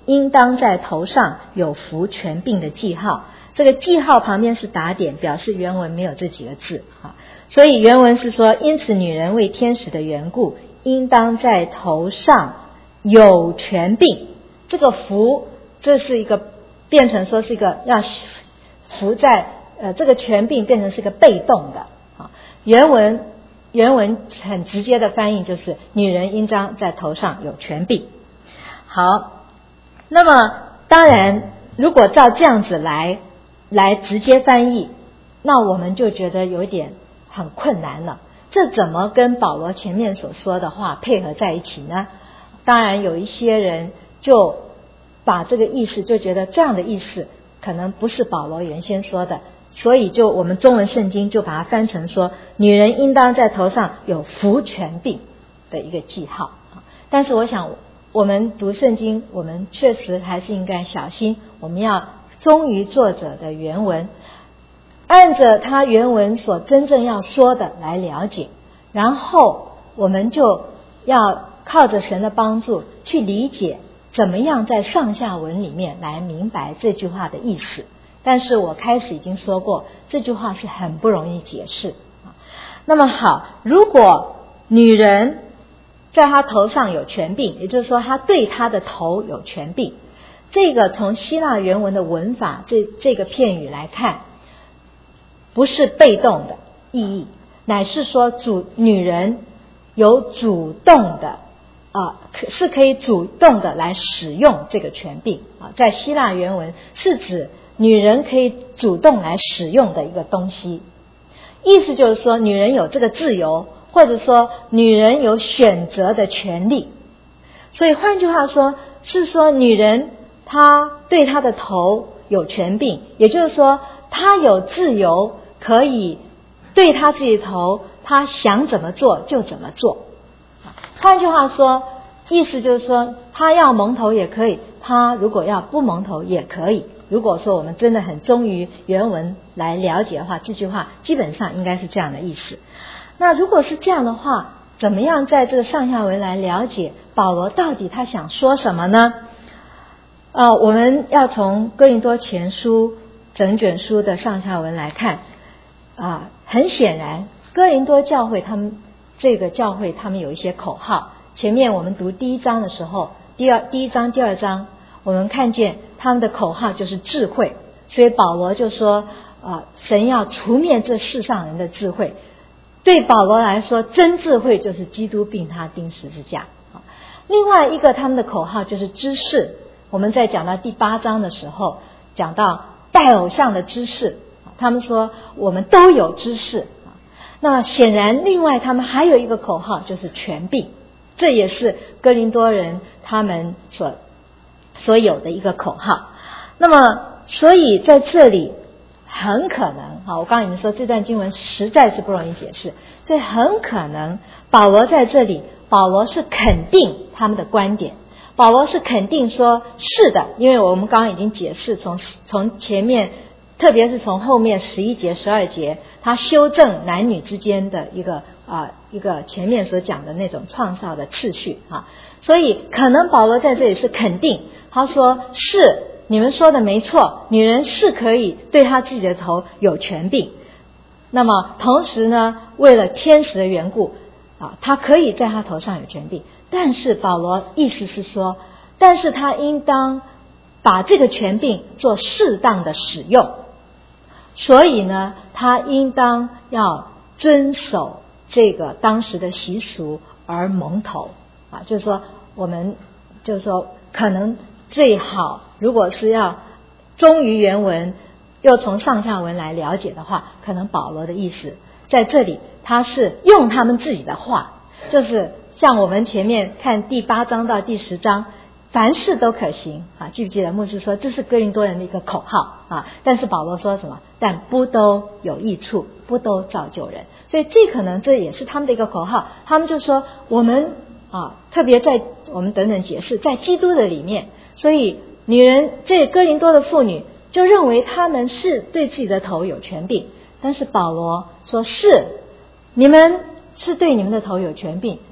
应当在头上有服权柄的记号。这个记号旁边是打点，表示原文没有这几个字啊。所以原文是说，因此女人为天使的缘故，应当在头上有权柄。这个服，这是一个变成说是一个要服在呃这个权柄变成是一个被动的啊。原文原文很直接的翻译就是女人应当在头上有权柄。好，那么当然如果照这样子来来直接翻译，那我们就觉得有点很困难了。这怎么跟保罗前面所说的话配合在一起呢？当然有一些人就把这个意思就觉得这样的意思可能不是保罗原先说的，所以就我们中文圣经就把它翻成说，女人应当在头上有服权柄的一个记号。但是我想我们读圣经，我们确实还是应该小心，我们要忠于作者的原文，按着他原文所真正要说的来了解，然后我们就要靠着神的帮助去理解怎么样在上下文里面来明白这句话的意思。但是我开始已经说过，这句话是很不容易解释。那么好，如果女人在她头上有权柄，也就是说她对她的头有权柄，这个从希腊原文的文法这这个片语来看，不是被动的意义，乃是说主女人有主动的啊，是可以主动的来使用这个权柄啊。在希腊原文是指女人可以主动来使用的一个东西，意思就是说女人有这个自由，或者说女人有选择的权利。所以换句话说，是说女人她对她的头有权柄，也就是说她有自由可以对她自己的头，她想怎么做就怎么做。换句话说，意思就是说她要蒙头也可以，她如果要不蒙头也可以。如果说我们真的很忠于原文来了解的话，这句话基本上应该是这样的意思。那如果是这样的话，怎么样在这个上下文来了解保罗到底他想说什么呢？呃，我们要从哥林多前书整卷书的上下文来看啊、呃，很显然哥林多教会他们这个教会他们有一些口号。前面我们读第一章的时候，第二第一章第二章我们看见他们的口号就是智慧，所以保罗就说呃，神要除灭这世上人的智慧。对保罗来说，真智慧就是基督并他钉十字架。另外一个他们的口号就是知识，我们在讲到第八章的时候讲到拜偶像的知识，他们说我们都有知识。那显然另外他们还有一个口号就是权柄，这也是哥林多人他们所所有的一个口号。那么所以在这里很可能，好，我刚刚已经说这段经文实在是不容易解释，所以很可能保罗在这里，保罗是肯定他们的观点，保罗是肯定说是的，因为我们刚刚已经解释，从从前面特别是从后面十一节十二节，他修正男女之间的一个啊、呃、一个前面所讲的那种创造的次序啊，所以可能保罗在这里是肯定，他说是你们说的没错，女人是可以对她自己的头有权柄。那么同时呢，为了天使的缘故啊，她可以在她头上有权柄。但是保罗意思是说，但是她应当把这个权柄做适当的使用。所以呢，她应当要遵守这个当时的习俗而蒙头啊，就是说我们就是说可能最好，如果是要忠于原文又从上下文来了解的话，可能保罗的意思在这里他是用他们自己的话，就是像我们前面看第八章到第十章，凡事都可行啊，记不记得牧师说这是哥林多人的一个口号啊？但是保罗说什么？但不都有益处，不都造就人。所以这可能这也是他们的一个口号。他们就说我们啊，特别在我们等等解释，在基督的里面，所以女人这哥林多的妇女就认为他们是对自己的头有权柄，但是保罗说是你们是对你们的头有权柄，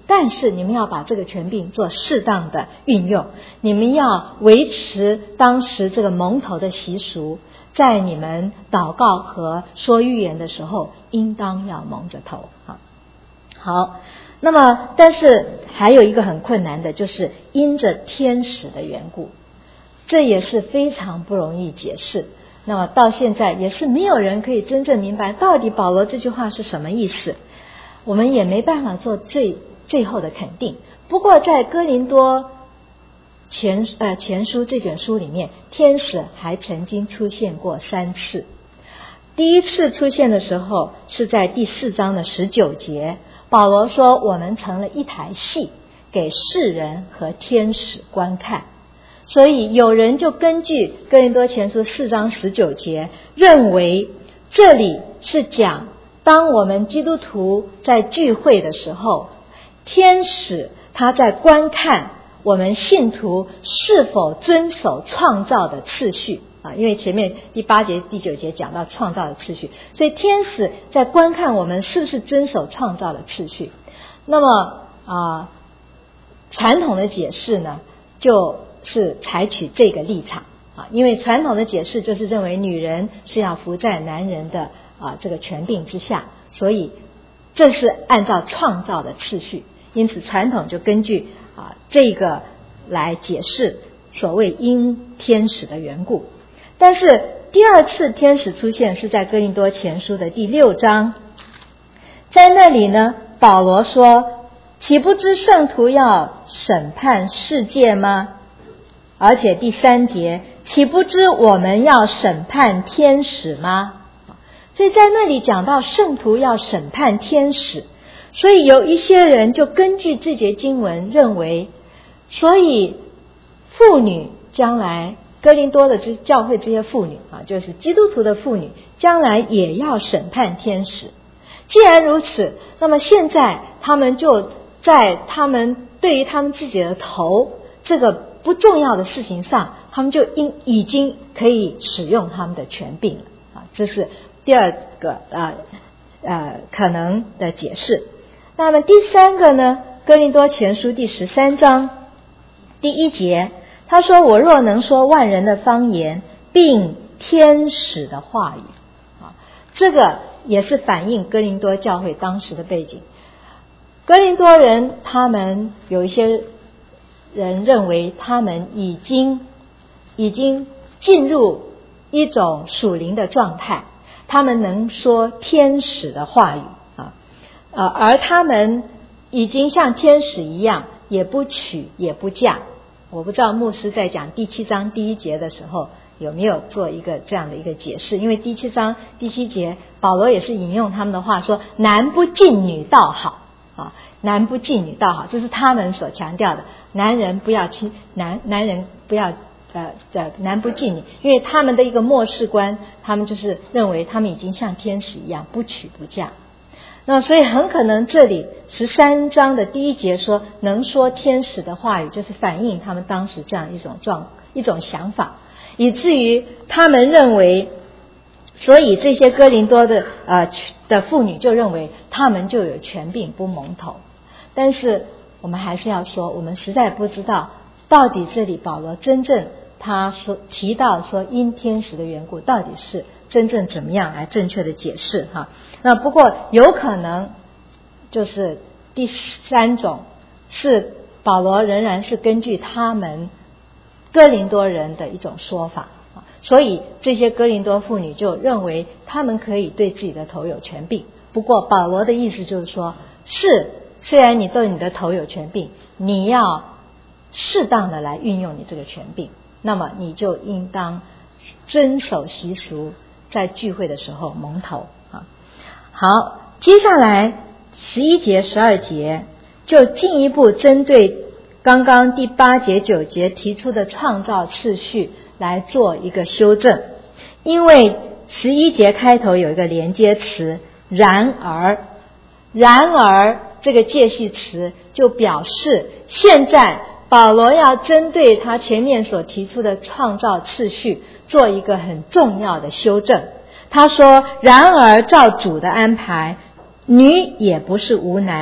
但是你们要把这个权柄做适当的运用，你们要维持当时这个蒙头的习俗，在你们祷告和说预言的时候应当要蒙着头。好，那么但是还有一个很困难的，就是因着天使的缘故，这也是非常不容易解释。那么到现在也是没有人可以真正明白到底保罗这句话是什么意思，我们也没办法做最最后的肯定。不过在哥林多前呃前书这卷书里面，天使还曾经出现过三次。第一次出现的时候是在第四章的十九节，保罗说我们成了一台戏，给世人和天使观看。所以有人就根据哥林多前书四章十九节认为这里是讲当我们基督徒在聚会的时候，天使他在观看我们信徒是否遵守创造的次序啊，因为前面第八节第九节讲到创造的次序，所以天使在观看我们是不是遵守创造的次序。那么啊，传统的解释呢就是采取这个立场啊，因为传统的解释就是认为女人是要服在男人的啊这个权柄之下，所以这是按照创造的次序，因此传统就根据啊这个来解释所谓因天使的缘故。但是第二次天使出现是在哥林多前书的第六章，在那里呢，保罗说岂不知圣徒要审判世界吗？而且第三节，岂不知我们要审判天使吗？所以在那里讲到圣徒要审判天使，所以有一些人就根据这节经文认为，所以妇女将来哥林多的教会这些妇女啊，就是基督徒的妇女将来也要审判天使。既然如此，那么现在他们就在他们对于他们自己的头这个不重要的事情上，他们就应已经可以使用他们的权柄了啊，这是第二个呃呃可能的解释。那么第三个呢，哥林多前书第十三章第一节，他说我若能说万人的方言并天使的话语啊，这个也是反映哥林多教会当时的背景。哥林多人他们有一些人认为他们已经已经进入一种属灵的状态，他们能说天使的话语啊，呃，而他们已经像天使一样，也不娶也不嫁。我不知道牧师在讲第七章第一节的时候有没有做一个这样的一个解释，因为第七章第七节保罗也是引用他们的话说，男不近女倒好啊，男不近女倒好，这是他们所强调的，男人不要亲男男人不要呃呃男不近女，因为他们的一个末世观，他们就是认为他们已经像天使一样不娶不嫁。那所以很可能这里十三章的第一节说能说天使的话语，就是反映他们当时这样一种状一种想法，以至于他们认为，所以这些哥林多的呃的妇女就认为他们就有权柄不蒙头。但是我们还是要说，我们实在不知道到底这里保罗真正他说提到说因天使的缘故，到底是真正怎么样来正确的解释哈？那不过有可能就是第三种是保罗仍然是根据他们哥林多人的一种说法，所以这些哥林多妇女就认为他们可以对自己的头有权柄。不过保罗的意思就是说，是虽然你对你的头有权柄，你要适当的来运用你这个权柄，那么你就应当遵守习俗，在聚会的时候蒙头啊。好，接下来十一节十二节就进一步针对刚刚第八节九节提出的创造次序来做一个修正。因为十一节开头有一个连接词然而，然而这个介系词就表示现在保罗要针对他前面所提出的创造次序做一个很重要的修正。他说然而照主的安排，女也不是无男，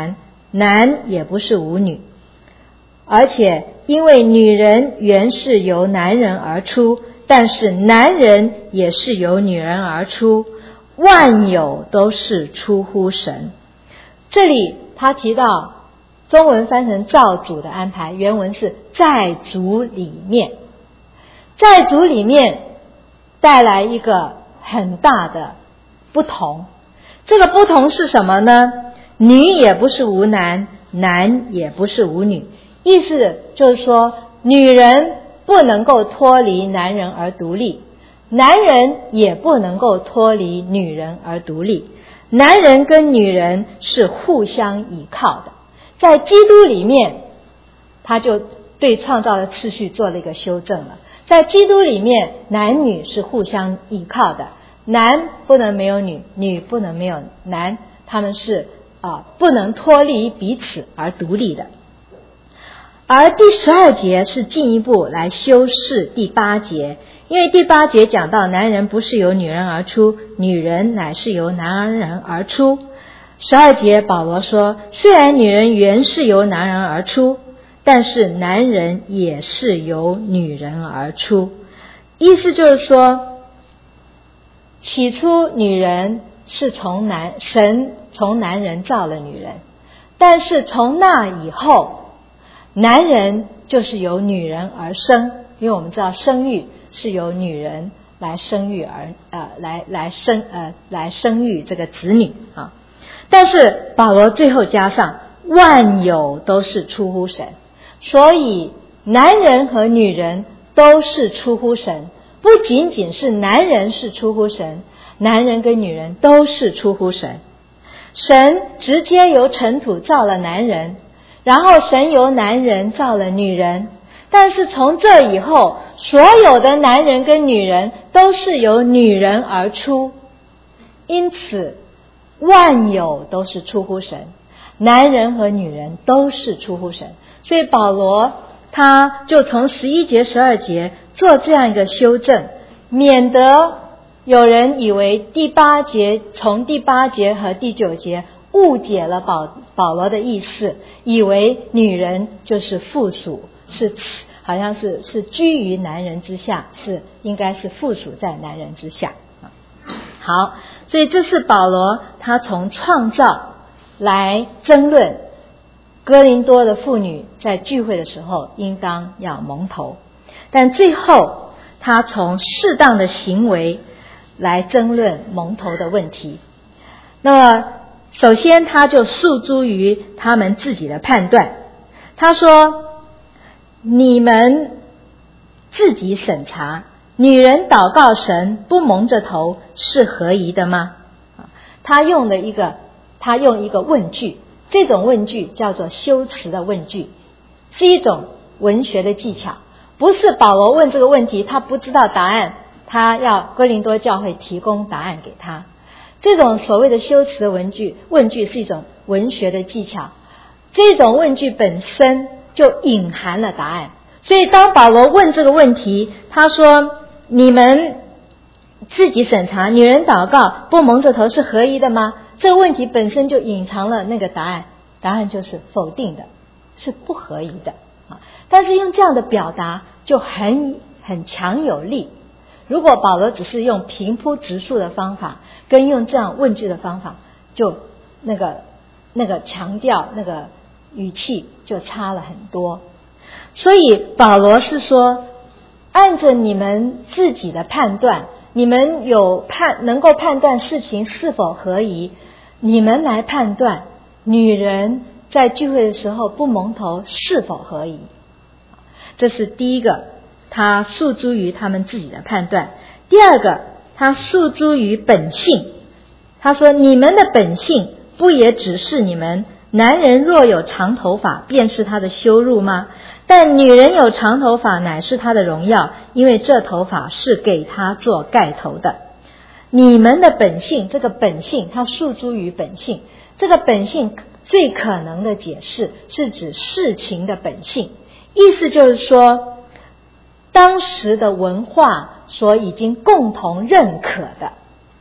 男也不是无女。而且因为女人原是由男人而出，但是男人也是由女人而出，万有都是出乎神。这里他提到中文翻成造主的安排，原文是在主里面，在主里面带来一个很大的不同。这个不同是什么呢？女也不是无男，男也不是无女。意思就是说，女人不能够脱离男人而独立，男人也不能够脱离女人而独立。男人跟女人是互相依靠的。在基督里面，他就对创造的次序做了一个修正了。在基督里面，男女是互相依靠的，男不能没有女，女不能没有男，他们是啊、呃、不能脱离彼此而独立的。而第十二节是进一步来修饰第八节，因为第八节讲到男人不是由女人而出，女人乃是由男人而出。十二节保罗说，虽然女人原是由男人而出，但是男人也是由女人而出。意思就是说，起初女人是从男神从男人造了女人，但是从那以后，男人就是由女人而生，因为我们知道生育是由女人来生育而呃来来生呃来生育这个子女啊。但是保罗最后加上万有都是出乎神，所以男人和女人都是出乎神，不仅仅是男人是出乎神，男人跟女人都是出乎神。神直接由尘土造了男人，然后神由男人造了女人，但是从这以后，所有的男人跟女人都是由女人而出，因此万有都是出乎神，男人和女人都是出乎神。所以保罗他就从十一节十二节做这样一个修正，免得有人以为第八节从第八节和第九节误解了保保罗的意思，以为女人就是附属，是好像是是居于男人之下，是应该是附属在男人之下。好，所以这是保罗他从创造来争论哥林多的妇女在聚会的时候应当要蒙头，但最后他从适当的行为来争论蒙头的问题。那么首先他就诉诸于他们自己的判断，他说你们自己审查，女人祷告神不蒙着头是合宜的吗？他用的一个他用一个问句，这种问句叫做修辞的问句，是一种文学的技巧，不是保罗问这个问题他不知道答案，他要哥林多教会提供答案给他。这种所谓的修辞的文句问句是一种文学的技巧，这种问句本身就隐含了答案。所以当保罗问这个问题，他说你们自己审查，女人祷告不蒙着头是合宜的吗？这个问题本身就隐藏了那个答案，答案就是否定的，是不合宜的啊。但是用这样的表达就很很强有力。如果保罗只是用平铺直述的方法，跟用这样问句的方法，就那个那个强调那个语气就差了很多。所以保罗是说，按着你们自己的判断，你们有判能够判断事情是否合宜，你们来判断女人在聚会的时候不蒙头是否合宜。这是第一个，他诉诸于他们自己的判断。第二个，他诉诸于本性，他说你们的本性不也只是你们男人若有长头发便是他的羞辱吗？但女人有长头发乃是他的荣耀，因为这头发是给他做盖头的。你们的本性，这个本性他诉诸于本性，这个本性最可能的解释是指事情的本性，意思就是说当时的文化所已经共同认可的，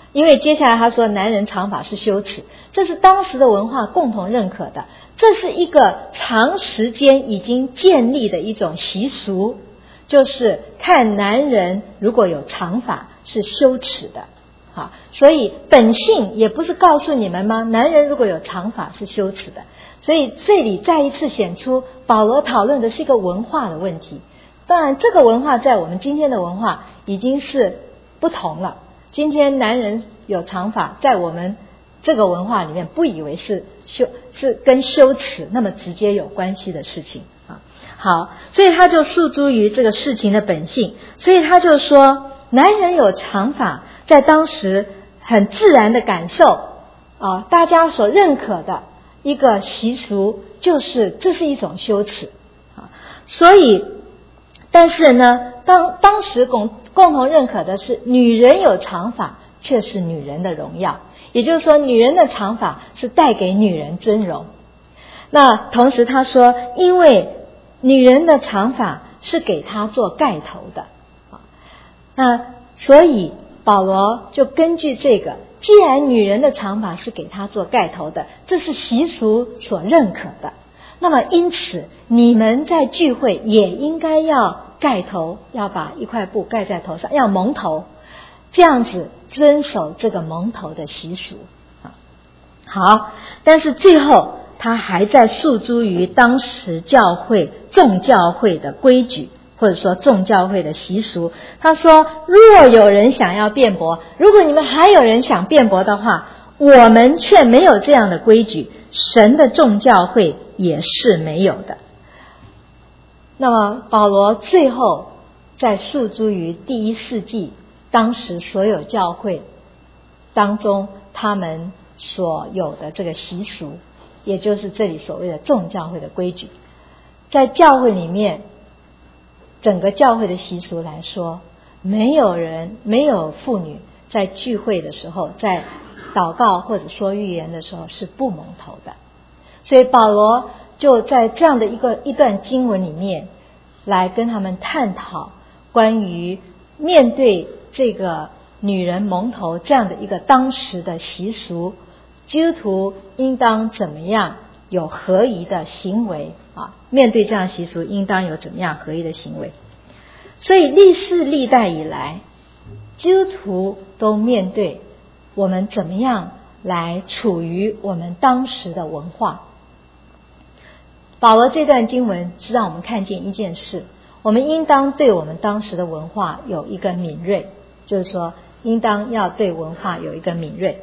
因为接下来他说男人长发是羞耻，这是当时的文化共同认可的，这是一个长时间已经建立的一种习俗，就是看男人如果有长发是羞耻的。好，所以本性也不是告诉你们吗？男人如果有长发是羞耻的。所以这里再一次显出保罗讨论的是一个文化的问题。当然这个文化在我们今天的文化已经是不同了，今天男人有长发在我们这个文化里面不以为是羞，是跟羞耻那么直接有关系的事情啊。好，所以他就诉诸于这个事情的本性，所以他就说男人有长发在当时很自然的感受啊，大家所认可的一个习俗，就是这是一种羞耻啊。所以但是呢，当当时共共同认可的是女人有长发却是女人的荣耀，也就是说女人的长发是带给女人尊荣。那同时他说，因为女人的长发是给她做盖头的，那所以保罗就根据这个，既然女人的长发是给她做盖头的，这是习俗所认可的，那么因此你们在聚会也应该要盖头，要把一块布盖在头上，要蒙头，这样子遵守这个蒙头的习俗。好，但是最后他还在诉诸于当时教会众教会的规矩，或者说众教会的习俗。他说，若有人想要辩驳，如果你们还有人想辩驳的话，我们却没有这样的规矩，神的众教会也是没有的。那么保罗最后在诉诸于第一世纪当时所有教会当中他们所有的这个习俗，也就是这里所谓的众教会的规矩。在教会里面，整个教会的习俗来说，没有人没有妇女在聚会的时候，在祷告或者说预言的时候是不蒙头的。所以保罗就在这样的一个一段经文里面来跟他们探讨关于面对这个女人蒙头这样的一个当时的习俗，基督徒应当怎么样有合宜的行为啊？面对这样习俗应当有怎么样合宜的行为。所以历世历代以来，基督徒都面对我们怎么样来处于我们当时的文化。保罗这段经文是让我们看见一件事，我们应当对我们当时的文化有一个敏锐，就是说应当要对文化有一个敏锐。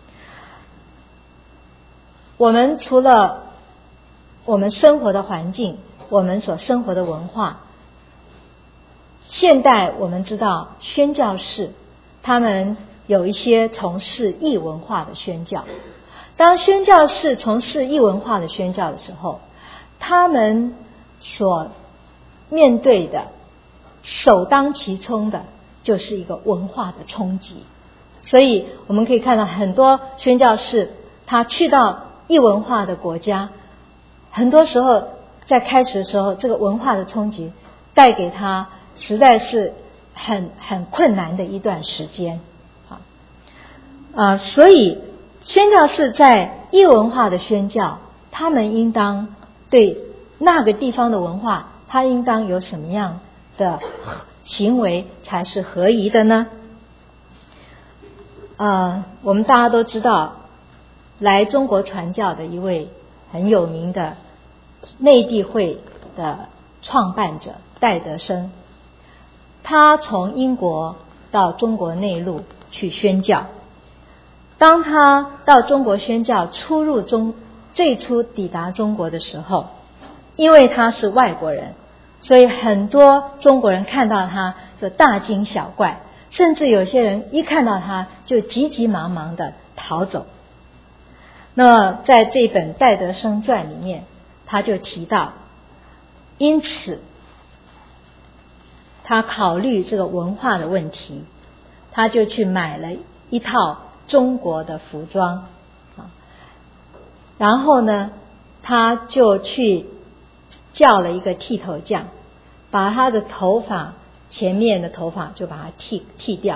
我们除了我们生活的环境，我们所生活的文化，现代我们知道宣教士他们有一些从事异文化的宣教。当宣教士从事异文化的宣教的时候，他们所面对的首当其冲的就是一个文化的冲击。所以我们可以看到很多宣教士他去到异文化的国家，很多时候在开始的时候，这个文化的冲击带给他实在是很很困难的一段时间啊。啊，所以宣教士在异文化的宣教，他们应当对那个地方的文化，他应当有什么样的行为才是合宜的呢？呃，我们大家都知道，来中国传教的一位很有名的内地会的创办者戴德生，他从英国到中国内陆去宣教。当他到中国宣教，初入中最初抵达中国的时候，因为他是外国人，所以很多中国人看到他就大惊小怪，甚至有些人一看到他就急急忙忙的逃走。那么在这本戴德生传里面，他就提到，因此他考虑这个文化的问题，他就去买了一套中国的服装，然后呢他就去叫了一个剃头匠，把他的头发前面的头发就把它剃剃掉，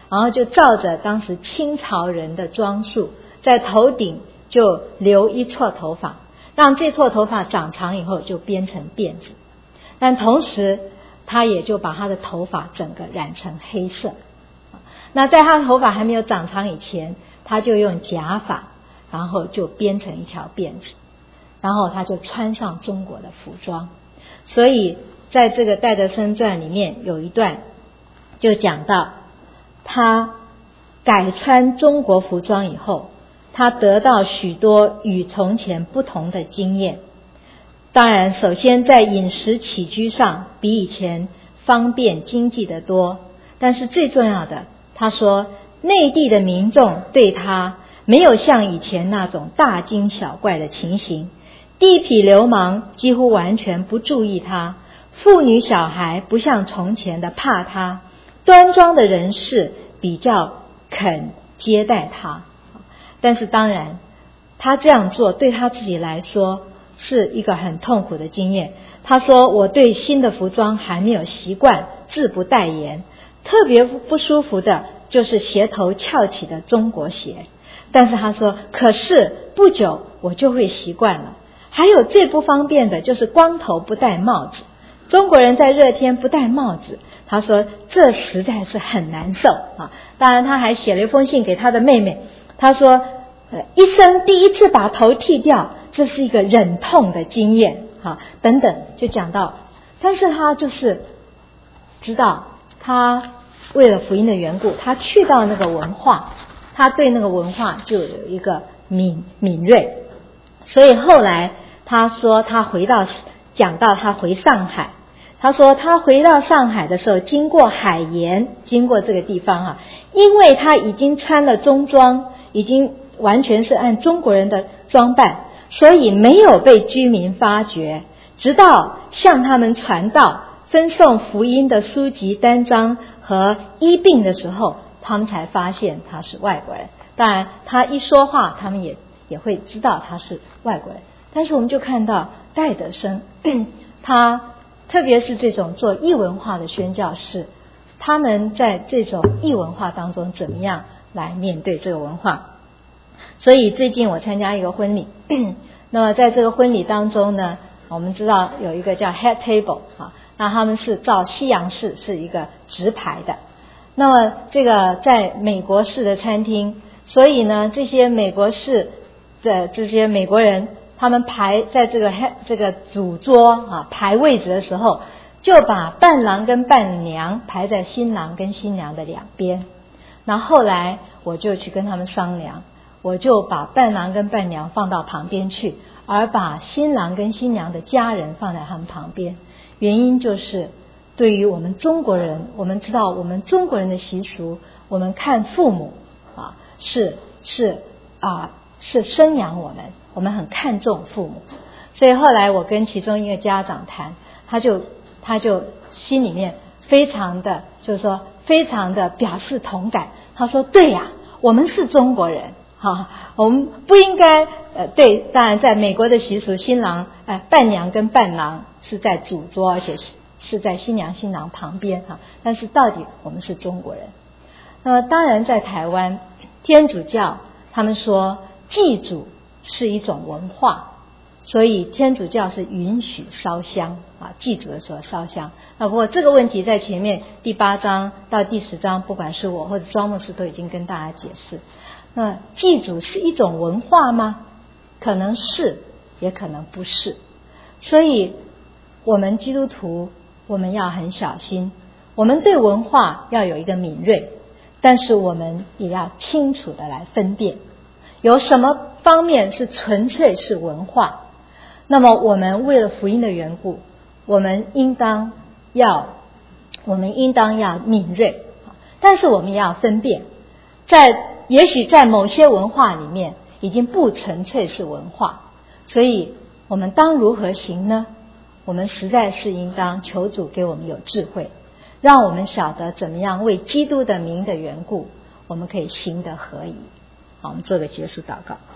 然后就照着当时清朝人的装束，在头顶就留一撮头发，让这撮头发长长以后就编成辫子，但同时他也就把他的头发整个染成黑色。那在他的头发还没有长长以前，他就用假发，然后就编成一条辫子，然后他就穿上中国的服装。所以在这个戴德生传里面有一段就讲到，他改穿中国服装以后，他得到许多与从前不同的经验。当然首先在饮食起居上比以前方便经济得多，但是最重要的，他说内地的民众对他没有像以前那种大惊小怪的情形，地痞流氓几乎完全不注意他，妇女小孩不像从前的怕他，端庄的人士比较肯接待他。但是当然他这样做对他自己来说是一个很痛苦的经验。他说我对新的服装还没有习惯，自不待言，特别不舒服的就是鞋头翘起的中国鞋，但是他说可是不久我就会习惯了。还有最不方便的就是光头不戴帽子，中国人在热天不戴帽子，他说这实在是很难受啊。当然他还写了一封信给他的妹妹，他说呃，一生第一次把头剃掉，这是一个忍痛的经验啊，等等就讲到。但是他就是知道他为了福音的缘故，他去到那个文化，他对那个文化就有一个敏敏锐。所以后来他说他回到讲到他回上海，他说他回到上海的时候经过海盐，经过这个地方啊，因为他已经穿了中装，已经完全是按中国人的装扮，所以没有被居民发觉，直到向他们传道分送福音的书籍单张和医病的时候，他们才发现他是外国人。当然他一说话他们也也会知道他是外国人。但是我们就看到戴德生他特别是这种做异文化的宣教士，他们在这种异文化当中怎么样来面对这个文化。所以最近我参加一个婚礼，那么在这个婚礼当中呢，我们知道有一个叫 head table 啊，那他们是照西洋式，是一个直排的。那么这个在美国式的餐厅，所以呢这些美国式的这些美国人，他们排在这个这个主桌啊排位置的时候，就把伴郎跟伴娘排在新郎跟新娘的两边。那后来我就去跟他们商量，我就把伴郎跟伴娘放到旁边去，而把新郎跟新娘的家人放在他们旁边。原因就是对于我们中国人，我们知道我们中国人的习俗，我们看父母啊是是啊是生养我们，我们很看重父母。所以后来我跟其中一个家长谈，他就他就心里面非常的就是说非常的表示同感。他说对呀、啊，我们是中国人哈，我们不应该呃对，当然在美国的习俗，新郎呃伴娘跟伴郎是在主桌，而且是是在新娘新郎旁边哈，但是到底我们是中国人。那么当然在台湾天主教他们说祭祖是一种文化，所以天主教是允许烧香啊，祭祖的时候烧香。那不过这个问题在前面第八章到第十章，不管是我或者庄牧师都已经跟大家解释。那祭祖是一种文化吗？可能是，也可能不是。所以我们基督徒我们要很小心，我们对文化要有一个敏锐，但是我们也要清楚的来分辨，有什么方面是纯粹是文化，那么我们为了福音的缘故，我们应当要我们应当要敏锐，但是我们也要分辨，在也许在某些文化里面已经不纯粹是文化，所以我们当如何行呢？我们实在是应当求主给我们有智慧，让我们晓得怎么样为基督的名的缘故，我们可以行得合宜。好，我们做个结束祷告。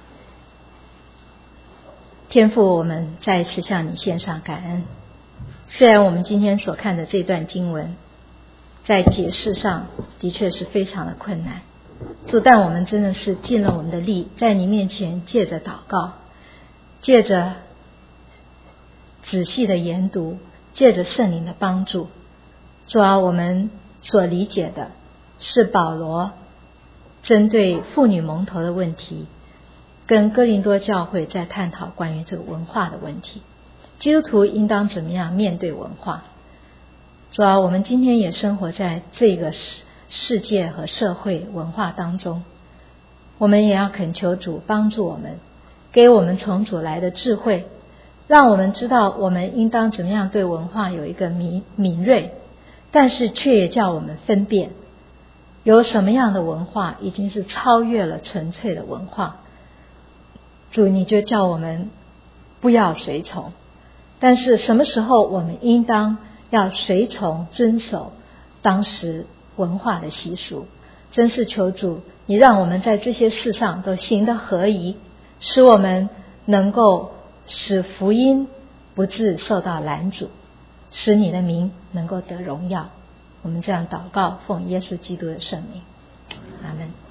天父，我们再一次向你献上感恩， 虽然我们今天所看的这段经文在解释上的确是非常的困难，主，但我们真的是尽了我们的力，在你面前借着祷告，借着仔细的研读，借着圣灵的帮助，主啊，我们所理解的是保罗针对妇女蒙头的问题，跟哥林多教会在探讨关于这个文化的问题，基督徒应当怎么样面对文化。主啊，我们今天也生活在这个世界和社会文化当中，我们也要恳求主帮助我们，给我们从主来的智慧，让我们知道我们应当怎么样对文化有一个敏敏锐，但是却也叫我们分辨有什么样的文化已经是超越了纯粹的文化。主，你就叫我们不要随从，但是什么时候我们应当要随从遵守当时文化的习俗。真是求主，你让我们在这些事上都行得合宜，使我们能够使福音不致受到拦阻，使你的名能够得荣耀。我们这样祷告，奉耶稣基督的圣名，阿们。